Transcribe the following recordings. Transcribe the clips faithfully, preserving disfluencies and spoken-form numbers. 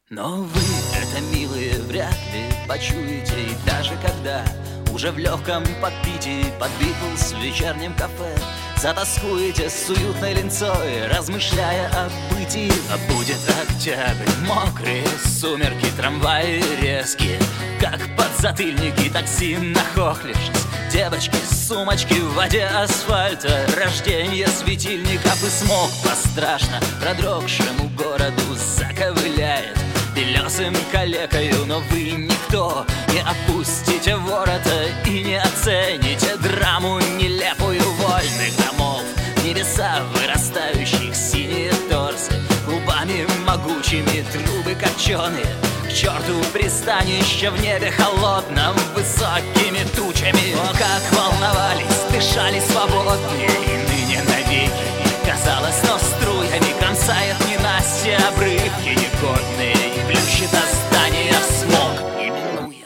Но вы, это, милые, вряд ли почуете. И даже когда уже в легком подпитии под Битлз в вечернем кафе затаскуете с уютной линцой, размышляя о бытии. А будет октябрь, мокрые сумерки, трамваи резкие, как подзатыльники, такси нахохлившись, девочки, сумочки в воде асфальта, рождение светильников и смог пострашно продрогшему городу заковыляет белесым калекою. Но вы никто, не опустите ворота и не оцените драму нелепую вольных домов, небеса вырастающих синие торсы, клубами могучими трубы копченые, к черту пристанище в небе холодном высокими тучами. О, как волновались, дышали свободнее, и ныне навеки казалось, но струями кромсает ненастье обрывки негодные и плющит до здания в смог неминуемо.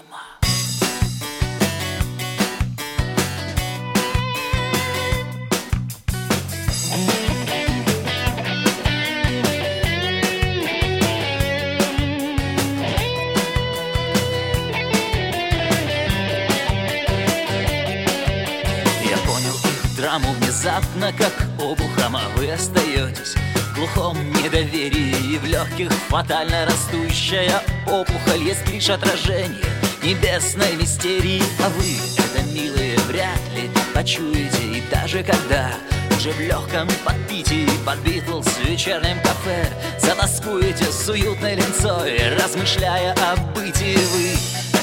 Я понял их драму внезапно, как обухом, а вы остаетесь в глухом недоверии, и в легких фатально растущая опухоль есть лишь отражение небесной мистерии. А вы, это, милые, вряд ли почуете. И даже когда уже в легком подпитии под Битлз в вечернем кафе затаскуете с уютной линцой, размышляя о бытии, вы